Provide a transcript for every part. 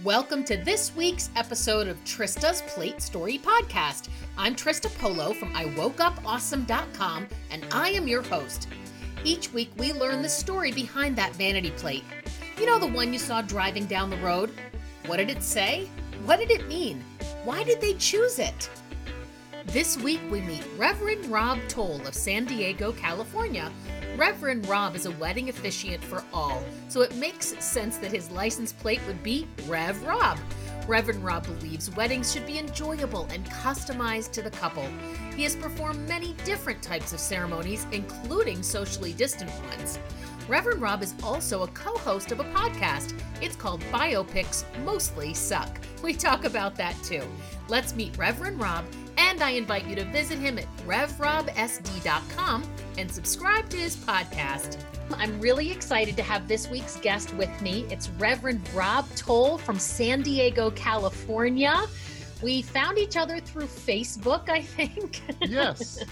Welcome to this week's episode of Trista's Plate Story Podcast. I'm Trista Polo from iwokeupawesome.com, and I am your host. Each week we learn the story behind that vanity plate. You know, the one you saw driving down the road? What did it say? What did it mean? Why did they choose it? This week we meet Reverend Rob Toll of San Diego, California. Reverend Rob is a wedding officiant for all, so it makes sense that his license plate would be Rev Rob. Reverend Rob believes weddings should be enjoyable and customized to the couple. He has performed many different types of ceremonies, including socially distant ones. Reverend Rob is also a co-host of a podcast. It's called Biopics Mostly Suck. We talk about that too. Let's meet Reverend Rob, and I invite you to visit him at revrobsd.com and subscribe to his podcast. I'm really excited to have this week's guest with me. It's Reverend Rob Toll from San Diego, California. We found each other through Facebook, I think. Yes.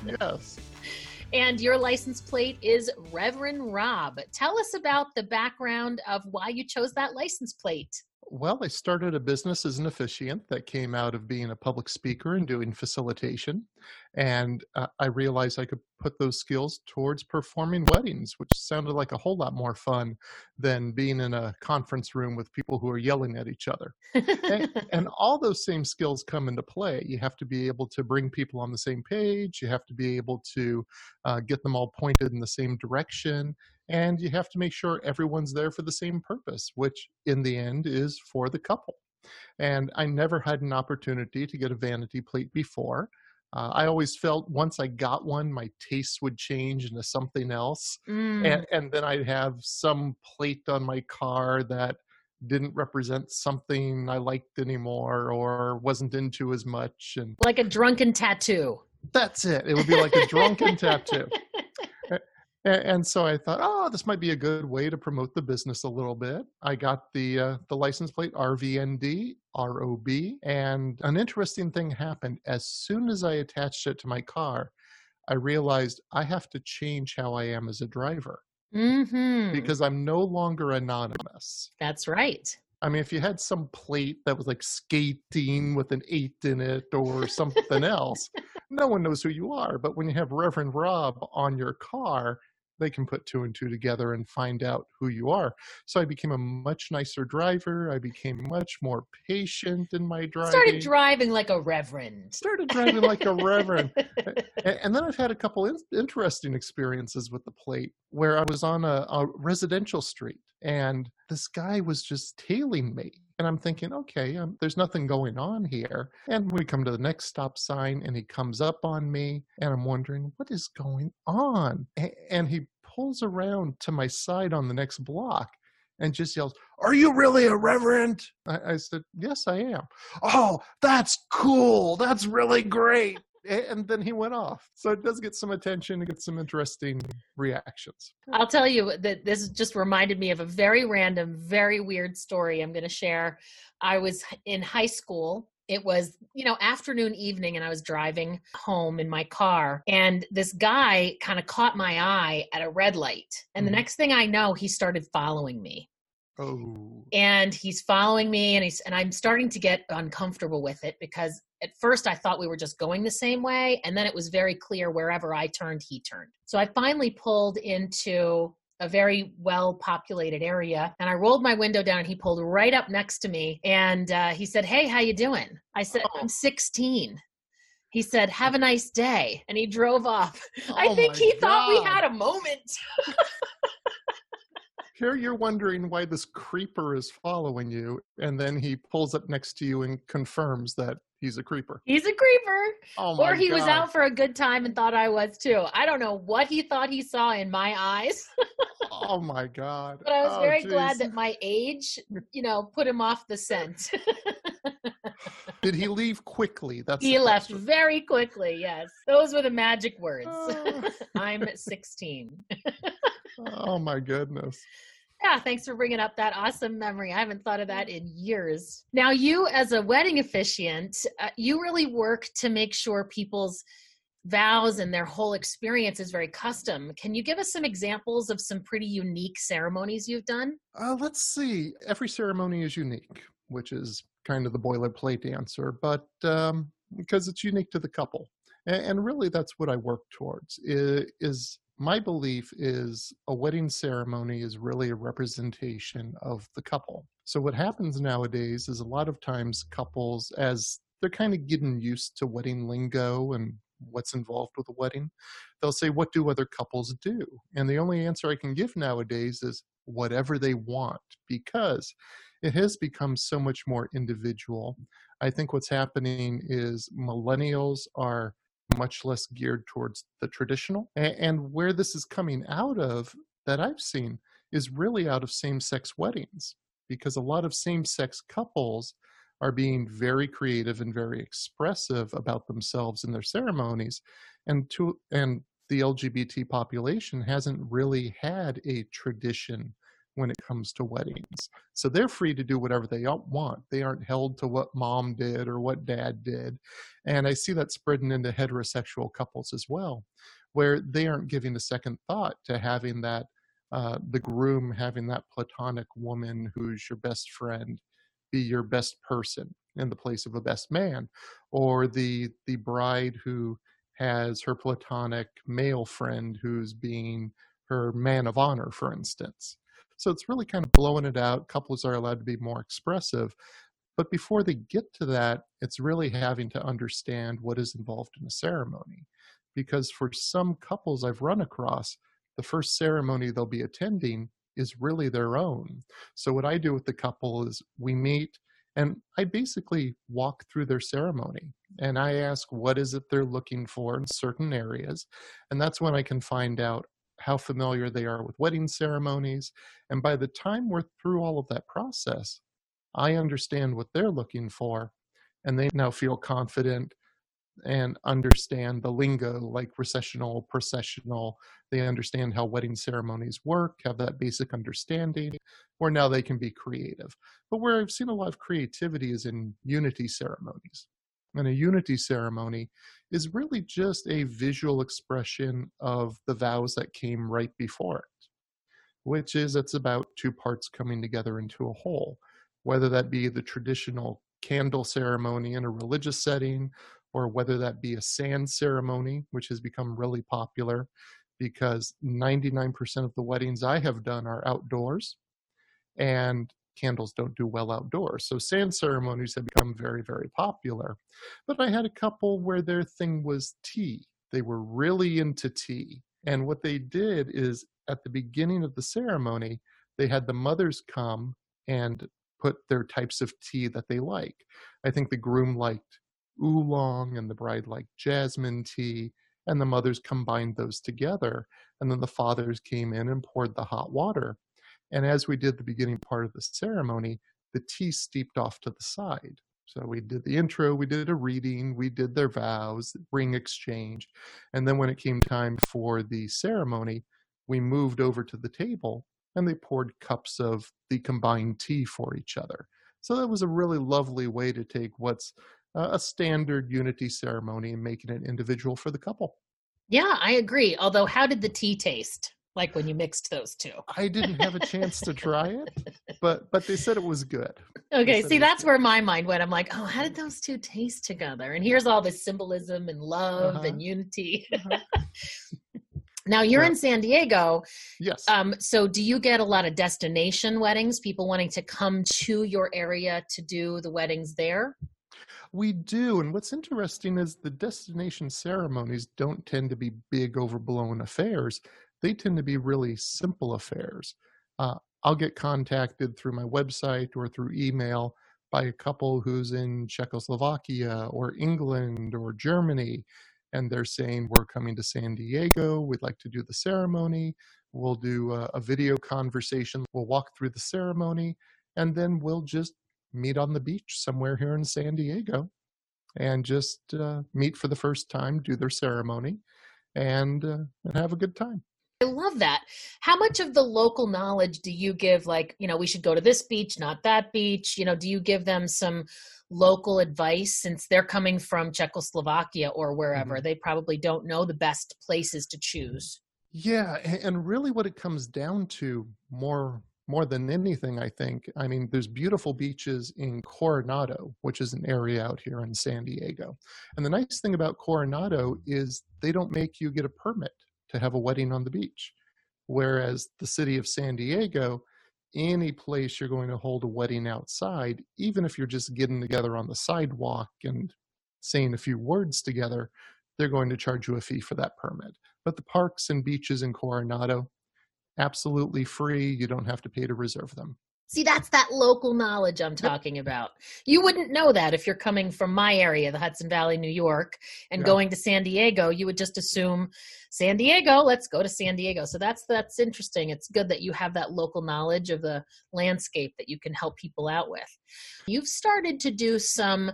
And your license plate is Reverend Rob. Tell us about the background of why you chose that license plate. Well, I started a business as an officiant that came out of being a public speaker and doing facilitation. And I realized I could put those skills towards performing weddings, which sounded like a whole lot more fun than being in a conference room with people who are yelling at each other. and all those same skills come into play. You have to be able to bring people on the same page. You have to be able to get them all pointed in the same direction. And you have to make sure everyone's there for the same purpose, which in the end is for the couple. And I never had an opportunity to get a vanity plate before. I always felt once I got one, my tastes would change into something else. And then I'd have some plate on my car that didn't represent something I liked anymore or wasn't into as much. And like a drunken tattoo. That's it. It would be like a drunken tattoo. And so I thought, this might be a good way to promote the business a little bit. I got the license plate RVND, ROB, and an interesting thing happened. As soon as I attached it to my car, I realized I have to change how I am as a driver because I'm no longer anonymous. That's right. I mean, if you had some plate that was like skating with an 8 in it or something else, no one knows who you are. But when you have Reverend Rob on your car, they can put 2 and 2 together and find out who you are. So I became a much nicer driver. I became much more patient in my driving. Started driving like a reverend. And then I've had a couple interesting experiences with the plate where I was on a residential street and this guy was just tailing me. And I'm thinking, okay, there's nothing going on here. And we come to the next stop sign and he comes up on me and I'm wondering, what is going on? And he pulls around to my side on the next block and just yells, "Are you really a reverend?" I said, "Yes, I am." "Oh, that's cool. That's really great." And then he went off. So it does get some attention. It gets some interesting reactions. I'll tell you that this just reminded me of a very random, very weird story I'm going to share. I was in high school. It was, afternoon, evening, and I was driving home in my car. And this guy kind of caught my eye at a red light. And the next thing I know, he started following me. Oh. And he's following me and I'm starting to get uncomfortable with it because at first I thought we were just going the same way. And then it was very clear wherever I turned, he turned. So I finally pulled into a very well-populated area and I rolled my window down and he pulled right up next to me. And he said, "Hey, how you doing?" I said, "I'm 16. He said, "Have a nice day." And he drove off. I think he thought we had a moment. Here you're wondering why this creeper is following you, and then he pulls up next to you and confirms that he's a creeper. He's a creeper. Or he was out for a good time and thought I was too. I don't know what he thought he saw in my eyes. Oh my God. But I was very glad that my age, put him off the scent. Did he leave quickly? He left very quickly, yes. Those were the magic words. I'm 16. Oh my goodness. Yeah, thanks for bringing up that awesome memory. I haven't thought of that in years. Now, you as a wedding officiant, you really work to make sure people's vows and their whole experience is very custom. Can you give us some examples of some pretty unique ceremonies you've done? Let's see. Every ceremony is unique. which is kind of the boilerplate answer, but because it's unique to the couple. And really, that's what I work towards. Is my belief is a wedding ceremony is really a representation of the couple. So what happens nowadays is a lot of times couples, as they're kind of getting used to wedding lingo and what's involved with a wedding, they'll say, what do other couples do? And the only answer I can give nowadays is whatever they want, because it has become so much more individual. I think what's happening is millennials are much less geared towards the traditional. And where this is coming out of, that I've seen, is really out of same-sex weddings, because a lot of same-sex couples are being very creative and very expressive about themselves in their ceremonies. And the LGBT population hasn't really had a tradition when it comes to weddings. So they're free to do whatever they want. They aren't held to what mom did or what dad did. And I see that spreading into heterosexual couples as well, where they aren't giving a second thought to having that, the groom having that platonic woman who's your best friend be your best person in the place of a best man, or the bride who has her platonic male friend who's being her man of honor, for instance. So it's really kind of blowing it out. Couples are allowed to be more expressive. But before they get to that, it's really having to understand what is involved in a ceremony. Because for some couples I've run across, the first ceremony they'll be attending is really their own. So what I do with the couple is we meet and I basically walk through their ceremony and I ask what is it they're looking for in certain areas. And that's when I can find out how familiar they are with wedding ceremonies. And by the time we're through all of that process, I understand what they're looking for, and they now feel confident and understand the lingo like recessional, processional. They understand how wedding ceremonies work, have that basic understanding, where now they can be creative. But where I've seen a lot of creativity is in unity ceremonies. And a unity ceremony is really just a visual expression of the vows that came right before it, which is it's about two parts coming together into a whole, whether that be the traditional candle ceremony in a religious setting, or whether that be a sand ceremony, which has become really popular because 99% of the weddings I have done are outdoors, and candles don't do well outdoors. So sand ceremonies have become very, very popular. But I had a couple where their thing was tea. They were really into tea. And what they did is at the beginning of the ceremony, they had the mothers come and put their types of tea that they like. I think the groom liked oolong and the bride liked jasmine tea, and the mothers combined those together. And then the fathers came in and poured the hot water. And as we did the beginning part of the ceremony, the tea steeped off to the side. So we did the intro, we did a reading, we did their vows, ring exchange. And then when it came time for the ceremony, we moved over to the table and they poured cups of the combined tea for each other. So that was a really lovely way to take what's a standard unity ceremony and making it individual for the couple. Yeah, I agree. Although, how did the tea taste? Like when you mixed those two? I didn't have a chance to try it, but they said it was good. Okay, see, that's where my mind went. I'm like, oh, how did those two taste together? And here's all this symbolism and love and unity. Now, you're in San Diego. Yes. So do you get a lot of destination weddings, people wanting to come to your area to do the weddings there? We do. And what's interesting is the destination ceremonies don't tend to be big, overblown affairs. They tend to be really simple affairs. I'll get contacted through my website or through email by a couple who's in Czechoslovakia or England or Germany. And they're saying, we're coming to San Diego. We'd like to do the ceremony. We'll do a video conversation. We'll walk through the ceremony. And then we'll just meet on the beach somewhere here in San Diego and just meet for the first time, do their ceremony, and have a good time. I love that. How much of the local knowledge do you give? Like, we should go to this beach, not that beach. Do you give them some local advice since they're coming from Czechoslovakia or wherever? Mm-hmm. They probably don't know the best places to choose. Yeah. And really what it comes down to more more than anything, I think, I mean, there's beautiful beaches in Coronado, which is an area out here in San Diego. And the nice thing about Coronado is they don't make you get a permit to have a wedding on the beach. Whereas the city of San Diego, any place you're going to hold a wedding outside, even if you're just getting together on the sidewalk and saying a few words together, they're going to charge you a fee for that permit. But the parks and beaches in Coronado, absolutely free. You don't have to pay to reserve them. See, that's that local knowledge I'm talking about. You wouldn't know that if you're coming from my area, the Hudson Valley, New York, and going to San Diego. You would just assume San Diego, let's go to San Diego. So that's interesting. It's good that you have that local knowledge of the landscape that you can help people out with. You've started to do some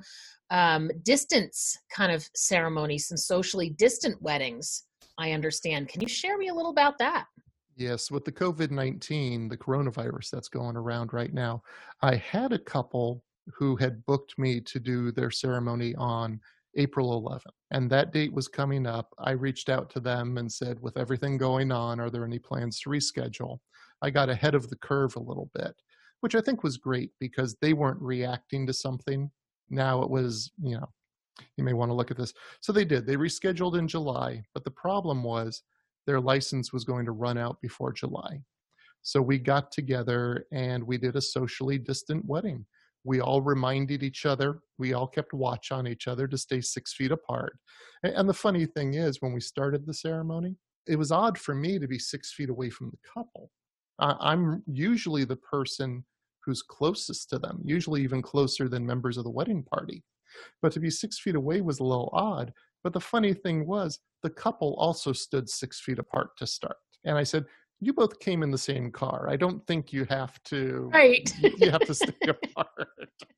distance kind of ceremonies, some socially distant weddings, I understand. Can you share me a little about that? Yes, with the COVID-19, the coronavirus that's going around right now, I had a couple who had booked me to do their ceremony on April 11th, and that date was coming up. I reached out to them and said, with everything going on, are there any plans to reschedule? I got ahead of the curve a little bit, which I think was great because they weren't reacting to something. Now it was, you may want to look at this. So they did. They rescheduled in July, but the problem was their license was going to run out before July. So we got together and we did a socially distant wedding. We all reminded each other, we all kept watch on each other to stay 6 feet apart. And the funny thing is, when we started the ceremony, it was odd for me to be 6 feet away from the couple. I'm usually the person who's closest to them, usually even closer than members of the wedding party. But to be 6 feet away was a little odd. But the funny thing was, the couple also stood 6 feet apart to start. And I said, you both came in the same car. I don't think you have to, right. you have to stay apart.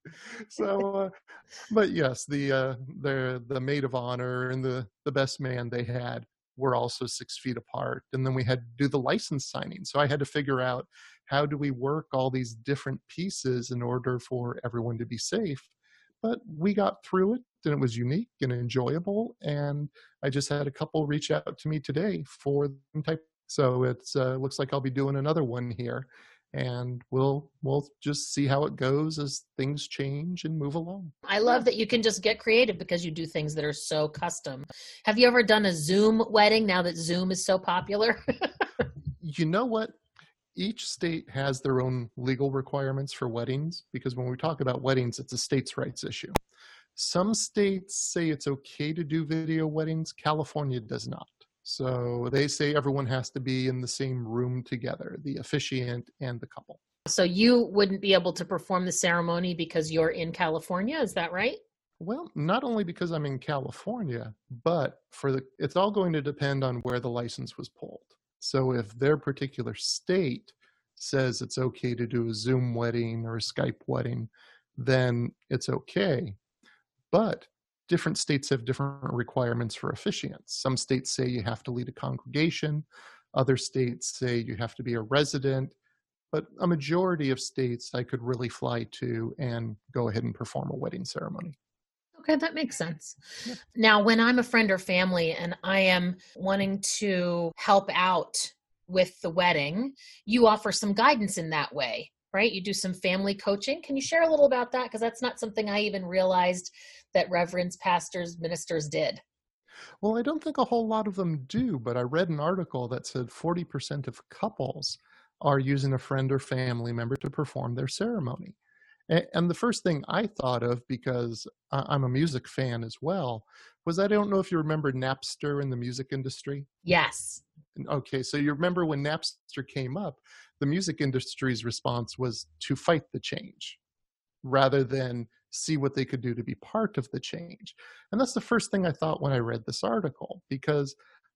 So, but yes, the maid of honor and the best man they had were also 6 feet apart. And then we had to do the license signing. So I had to figure out, how do we work all these different pieces in order for everyone to be safe? But we got through it, and it was unique and enjoyable. And I just had a couple reach out to me today for the type. So it's looks like I'll be doing another one here, and we'll just see how it goes as things change and move along. I love that you can just get creative because you do things that are so custom. Have you ever done a Zoom wedding now that Zoom is so popular? You know what? Each state has their own legal requirements for weddings, because when we talk about weddings, it's a states' rights issue. Some states say it's okay to do video weddings. California does not. So they say everyone has to be in the same room together, the officiant and the couple. So you wouldn't be able to perform the ceremony because you're in California, is that right? Well, not only because I'm in California, but it's all going to depend on where the license was pulled. So if their particular state says it's okay to do a Zoom wedding or a Skype wedding, then it's okay. But different states have different requirements for officiants. Some states say you have to lead a congregation. Other states say you have to be a resident. But a majority of states I could really fly to and go ahead and perform a wedding ceremony. Okay, that makes sense. Yeah. Now, when I'm a friend or family and I am wanting to help out with the wedding, you offer some guidance in that way, right? You do some family coaching. Can you share a little about that? Because that's not something I even realized that reverends, pastors, ministers did. Well, I don't think a whole lot of them do, but I read an article that said 40% of couples are using a friend or family member to perform their ceremony. And the first thing I thought of, because I'm a music fan as well, was, I don't know if you remember Napster in the music industry. Yes. Okay, so you remember when Napster came up, the music industry's response was to fight the change rather than see what they could do to be part of the change. And that's the first thing I thought when I read this article, because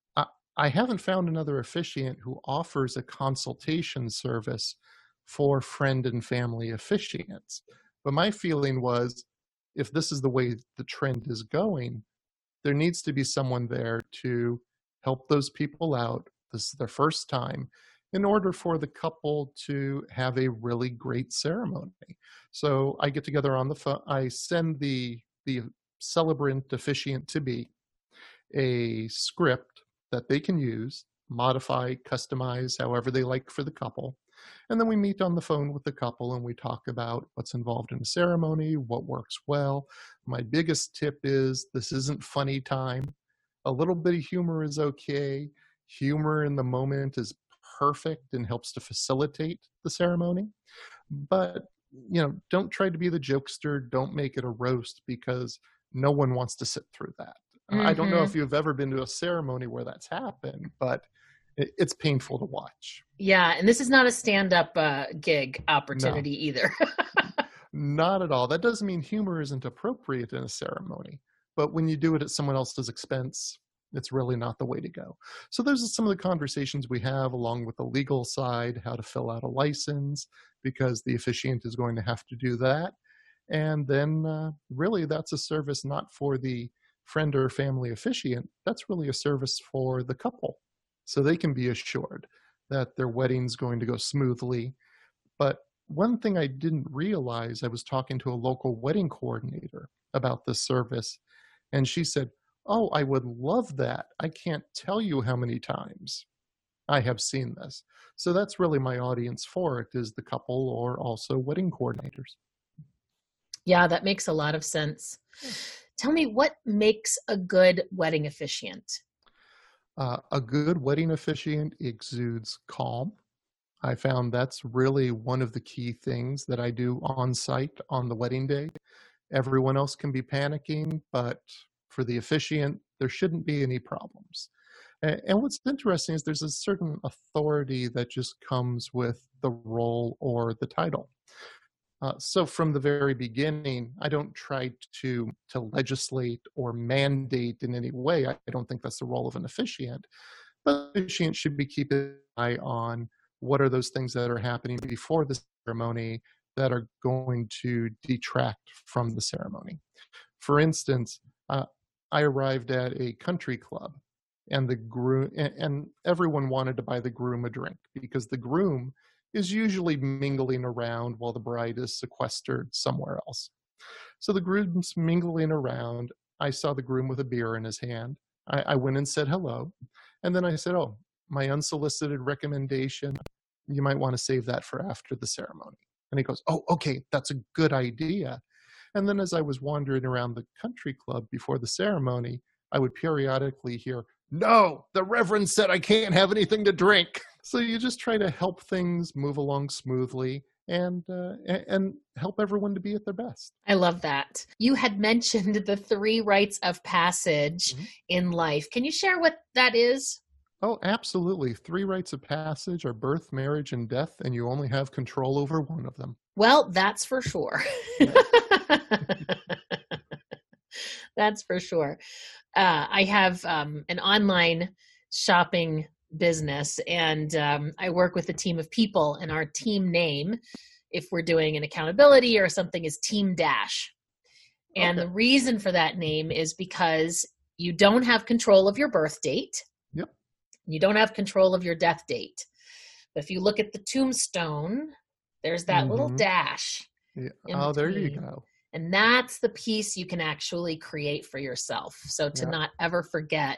I haven't found another officiant who offers a consultation service for friend and family officiants. But my feeling was, if this is the way the trend is going, there needs to be someone there to help those people out. This is their first time, in order for the couple to have a really great ceremony. So I get together on the phone. I send the celebrant officiant to be a script that they can use, modify, customize however they like for the couple. And then we meet on the phone with the couple and we talk about what's involved in the ceremony, what works well. My biggest tip is this isn't funny time. A little bit of humor is okay. Humor in the moment is perfect and helps to facilitate the ceremony. But, don't try to be the jokester. Don't make it a roast because no one wants to sit through that. I don't know Mm-hmm. if you've ever been to a ceremony where that's happened, but it's painful to watch. Yeah, and this is not a stand-up gig No, opportunity either. not at all. That doesn't mean humor isn't appropriate in a ceremony, but when you do it at someone else's expense, it's really not the way to go. So those are some of the conversations we have along with the legal side, how to fill out a license, because the officiant is going to have to do that. And then really that's a service not for the friend or family officiant. That's really a service for the couple. So they can be assured that their wedding's going to go smoothly. But one thing I didn't realize, I was talking to a local wedding coordinator about this service, and she said, "Oh, I would love that. I can't tell you how many times I have seen this." So that's really my audience for it, is the couple or also wedding coordinators. Yeah, that makes a lot of sense. Tell me, what makes a good wedding officiant? A good wedding officiant exudes calm. I found that's really one of the key things that I do on site on the wedding day. Everyone else can be panicking, but for the officiant, there shouldn't be any problems. And what's interesting is there's a certain authority that just comes with the role or the title. So from the very beginning, I don't try to legislate or mandate in any way. I don't think that's the role of an officiant. But the officiant should be keeping an eye on what are those things that are happening before the ceremony that are going to detract from the ceremony. For instance, I arrived at a country club, and the groom and everyone wanted to buy the groom a drink because the groom is usually mingling around while the bride is sequestered somewhere else. So the groom's mingling around. I saw the groom with a beer in his hand. I went and said hello. And then I said, "Oh, my unsolicited recommendation, you might want to save that for after the ceremony." And he goes, "Oh, okay, that's a good idea." And then as I was wandering around the country club before the ceremony, I would periodically hear, "No, the Reverend said I can't have anything to drink." So you just try to help things move along smoothly and help everyone to be at their best. I love that. You had mentioned the three rites of passage Mhm. in life. Can you share what that is? Oh, absolutely. Three rites of passage are birth, marriage, and death, and you only have control over one of them. Well, that's for sure. Yeah. That's for sure. I have an online shopping business, and I work with a team of people, and our team name, if we're doing an accountability or something, is Team Dash. And Okay. the reason for that name is because you don't have control of your birth date. Yep. You don't have control of your death date. But if you look at the tombstone, there's that little Mm-hmm. dash Yeah. in Oh, there you between. go. And that's the piece you can actually create for yourself. So to Yeah. not ever forget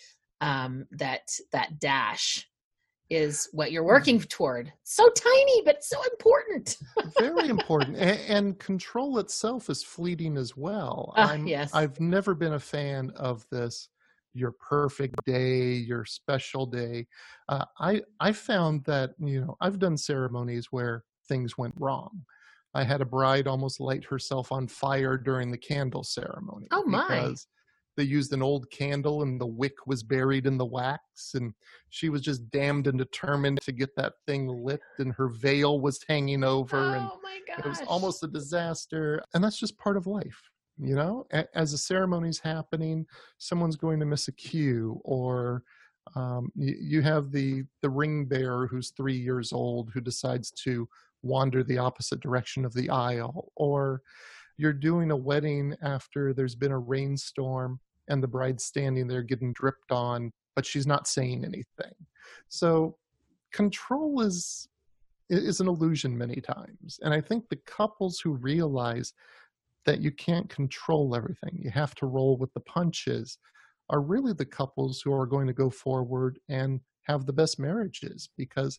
that dash is what you're working toward. So tiny, but so important. Very important. And control itself is fleeting as well. Yes. I've never been a fan of this your perfect day, your special day. I found that, I've done ceremonies where things went wrong. I had a bride almost light herself on fire during the candle ceremony Oh my. because they used an old candle and the wick was buried in the wax, and she was just damned and determined to get that thing lit, and her veil was hanging over, and Oh my it was gosh. almost a disaster. And that's just part of life. As the ceremony's happening, someone's going to miss a cue, or you have the ring bearer who's 3 years old who decides to wander the opposite direction of the aisle, or you're doing a wedding after there's been a rainstorm and the bride's standing there getting dripped on, but she's not saying anything. So control is an illusion many times. And I think the couples who realize that you can't control everything, you have to roll with the punches, are really the couples who are going to go forward and have the best marriages, because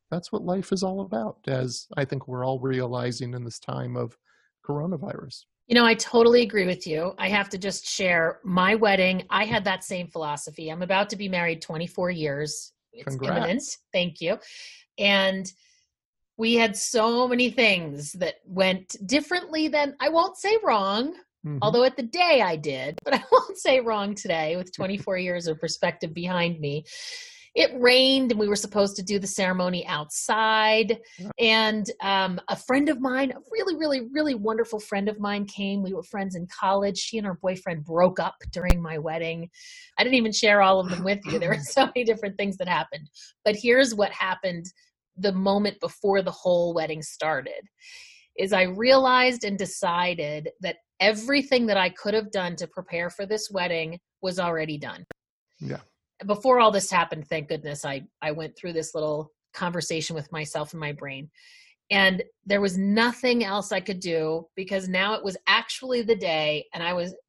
That's what life is all about, as I think we're all realizing in this time of coronavirus. I totally agree with you. I have to just share my wedding. I had that same philosophy. I'm about to be married 24 years. It's imminent. Thank you. And we had so many things that went differently than, I won't say wrong, although at the day I did, but I won't say wrong today with 24 years of perspective behind me. It rained and we were supposed to do the ceremony outside. And a friend of mine, a really, really, really wonderful friend of mine came. We were friends in college. She and her boyfriend broke up during my wedding. I didn't even share all of them with you. There were so many different things that happened. But here's what happened the moment before the whole wedding started, is I realized and decided that everything that I could have done to prepare for this wedding was already done. Yeah. Before all this happened, thank goodness, I went through this little conversation with myself in my brain. And there was nothing else I could do, because now it was actually the day, and I was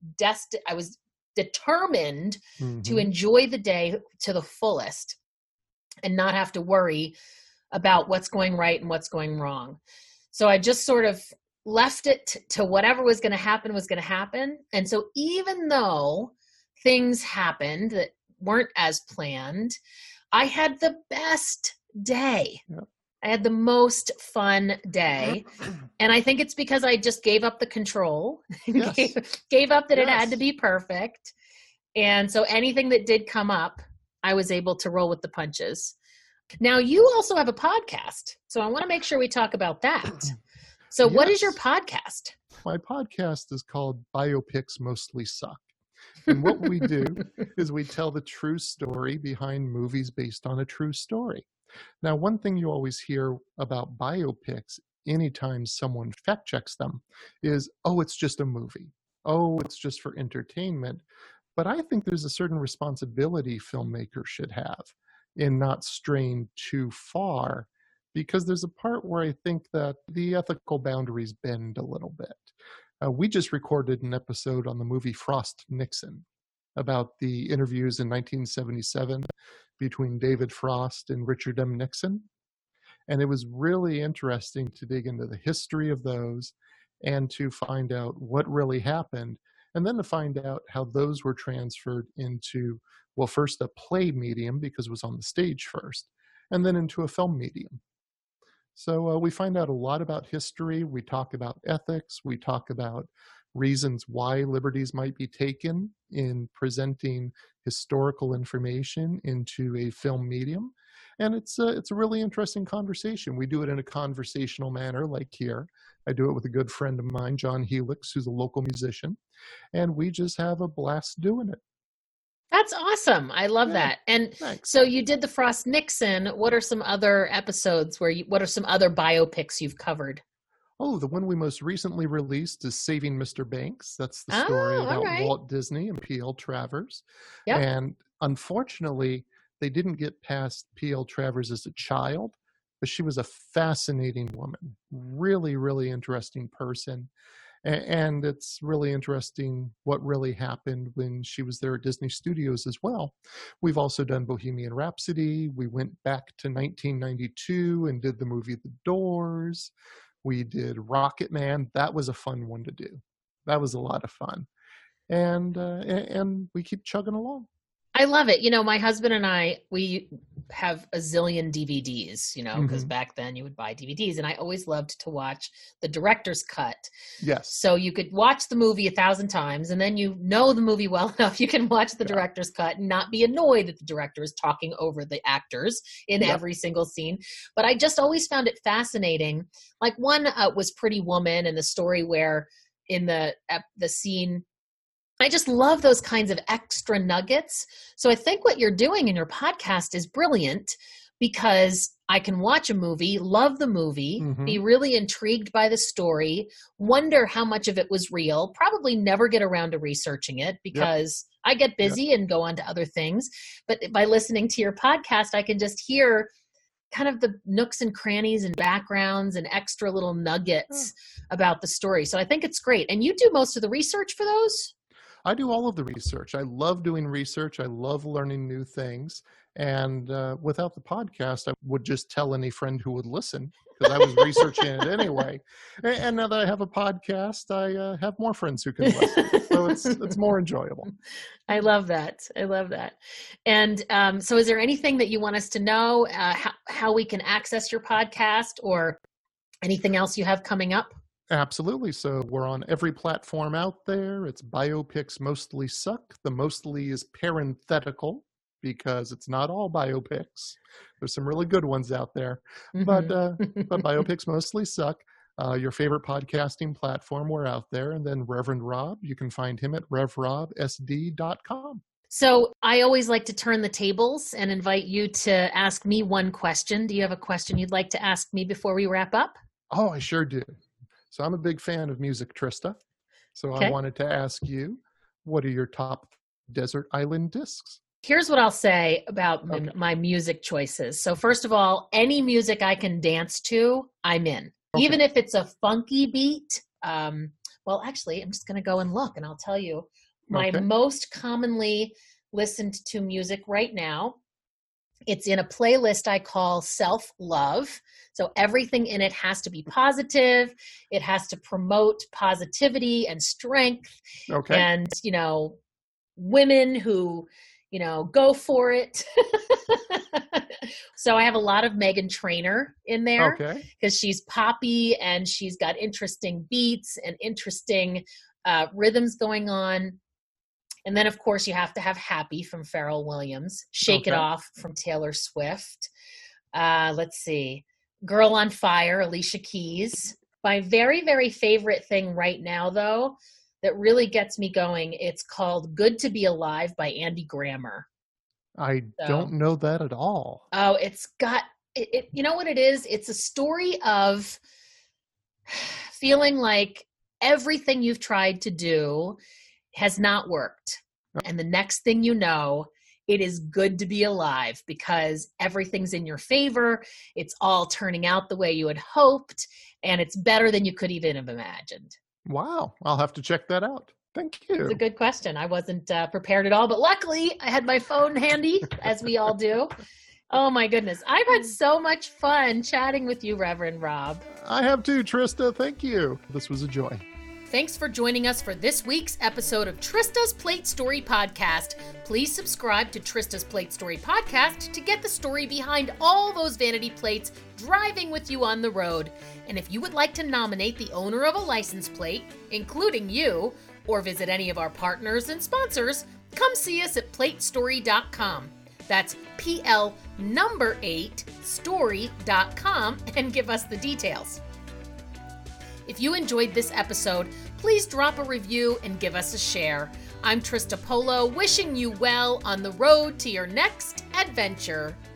determined to enjoy the day to the fullest and not have to worry about what's going right and what's going wrong. So I just sort of left it to whatever was going to happen. And so even though things happened that weren't as planned, I had the best day. Yep. I had the most fun day. And I think it's because I just gave up the control, yes. gave up that it had to be perfect. And so anything that did come up, I was able to roll with the punches. Now, you also have a podcast, so I want to make sure we talk about that. So what is your podcast? My podcast is called Biopics Mostly Suck. And what we do is we tell the true story behind movies based on a true story. Now, one thing you always hear about biopics anytime someone fact checks them is, oh, it's just a movie. Oh, it's just for entertainment. But I think there's a certain responsibility filmmakers should have in not straying too far, because there's a part where I think that the ethical boundaries bend a little bit. We just recorded an episode on the movie Frost Nixon about the interviews in 1977 between David Frost and Richard M. Nixon. And it was really interesting to dig into the history of those and to find out what really happened, and then to find out how those were transferred into, well, first a play medium, because it was on the stage first, and then into a film medium. So we find out a lot about history. We talk about ethics. We talk about reasons why liberties might be taken in presenting historical information into a film medium. And it's a really interesting conversation. We do it in a conversational manner, like here. I do it with a good friend of mine, John Helix, who's a local musician. And we just have a blast doing it. That's awesome. I love that. And so you did the Frost Nixon. What are some other episodes what are some other biopics you've covered? Oh, the one we most recently released is Saving Mr. Banks. That's the story about Walt Disney and P.L. Travers. Yep. And unfortunately, they didn't get past P.L. Travers as a child, but she was a fascinating woman. Really, really interesting person. And it's really interesting what really happened when she was there at Disney Studios as well. We've also done Bohemian Rhapsody. We went back to 1992 and did the movie The Doors. We did Rocket Man. That was a fun one to do. That was a lot of fun. And we keep chugging along. I love it. My husband and I, we have a zillion DVDs, because back then you would buy DVDs, and I always loved to watch the director's cut. Yes. So you could watch the movie 1,000 times, and then the movie well enough, you can watch the director's cut and not be annoyed that the director is talking over the actors in every single scene. But I just always found it fascinating. Like one was Pretty Woman, and the story where in the scene, I just love those kinds of extra nuggets. So I think what you're doing in your podcast is brilliant, because I can watch a movie, love the movie, be really intrigued by the story, wonder how much of it was real, probably never get around to researching it because I get busy and go on to other things. But by listening to your podcast, I can just hear kind of the nooks and crannies and backgrounds and extra little nuggets about the story. So I think it's great. And you do most of the research for those? I do all of the research. I love doing research. I love learning new things. And without the podcast, I would just tell any friend who would listen because I was researching it anyway. And now that I have a podcast, I have more friends who can listen. So it's more enjoyable. I love that. And so is there anything that you want us to know, how we can access your podcast or anything else you have coming up? Absolutely. So we're on every platform out there. It's Biopics Mostly Suck. The mostly is parenthetical because it's not all biopics. There's some really good ones out there. But Biopics Mostly Suck. Your favorite podcasting platform, we're out there. And then Reverend Rob, you can find him at revrobsd.com. So I always like to turn the tables and invite you to ask me one question. Do you have a question you'd like to ask me before we wrap up? Oh, I sure do. So I'm a big fan of music, Trista. So I wanted to ask you, what are your top desert island discs? Here's what I'll say about my music choices. So first of all, any music I can dance to, I'm in. Okay. Even if it's a funky beat. Well, actually, I'm just going to go and look and I'll tell you. My most commonly listened to music right now, it's in a playlist I call Self-Love. So everything in it has to be positive. It has to promote positivity and strength. Okay. And, women who, go for it. So I have a lot of Meghan Trainor in there because she's poppy and she's got interesting beats and interesting rhythms going on. And then, of course, you have to have Happy from Pharrell Williams, Shake It Off from Taylor Swift. Let's see. Girl on Fire, Alicia Keys. My very, very favorite thing right now, though, that really gets me going, it's called Good to Be Alive by Andy Grammer. I don't know that at all. Oh, it's got, you know what it is? It's a story of feeling like everything you've tried to do has not worked. And the next thing you know, it is good to be alive because everything's in your favor. It's all turning out the way you had hoped, and it's better than you could even have imagined. Wow. I'll have to check that out. Thank you. It's a good question. I wasn't prepared at all, but luckily I had my phone handy, as we all do. Oh my goodness. I've had so much fun chatting with you, Reverend Rob. I have too, Trista. Thank you. This was a joy. Thanks for joining us for this week's episode of Trista's Plate Story Podcast. Please subscribe to Trista's Plate Story Podcast to get the story behind all those vanity plates driving with you on the road. And if you would like to nominate the owner of a license plate, including you, or visit any of our partners and sponsors, come see us at platestory.com. That's PL8 story.com and give us the details. If you enjoyed this episode, please drop a review and give us a share. I'm Trista Polo, wishing you well on the road to your next adventure.